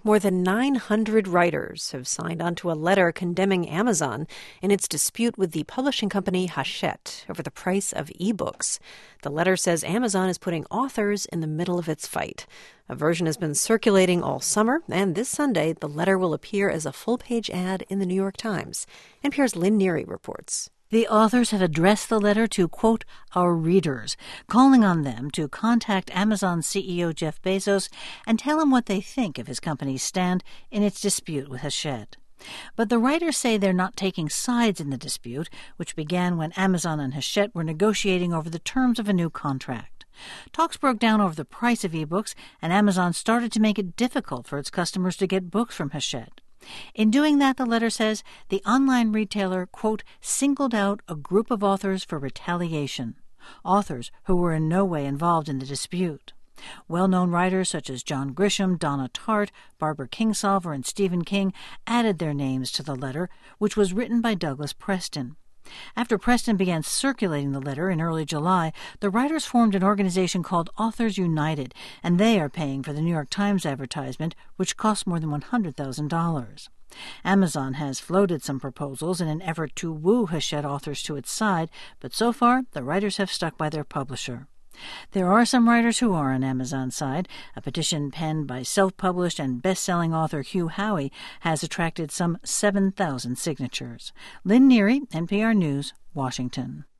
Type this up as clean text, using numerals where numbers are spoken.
More than 900 writers have signed onto a letter condemning Amazon in its dispute with the publishing company Hachette over the price of ebooks. The letter says Amazon is putting authors in the middle of its fight. A version has been circulating all summer, and this Sunday the letter will appear as a full-page ad in the New York Times. NPR's Lynn Neary reports. The authors have addressed the letter to, quote, our readers, calling on them to contact Amazon CEO Jeff Bezos and tell him what they think of his company's stand in its dispute with Hachette. But the writers say they're not taking sides in the dispute, which began when Amazon and Hachette were negotiating over the terms of a new contract. Talks broke down over the price of ebooks, and Amazon started to make it difficult for its customers to get books from Hachette. In doing that, the letter says, the online retailer, quote, singled out a group of authors for retaliation, authors who were in no way involved in the dispute. Well-known writers such as John Grisham, Donna Tartt, Barbara Kingsolver, and Stephen King added their names to the letter, which was written by Douglas Preston. After Preston began circulating the letter in early July, the writers formed an organization called Authors United, and they are paying for the New York Times advertisement, which costs more than $100,000. Amazon has floated some proposals in an effort to woo Hachette authors to its side, but so far the writers have stuck by their publisher. There are some writers who are on Amazon's side. A petition penned by self-published and best-selling author Hugh Howey has attracted some 7,000 signatures. Lynn Neary, NPR News, Washington.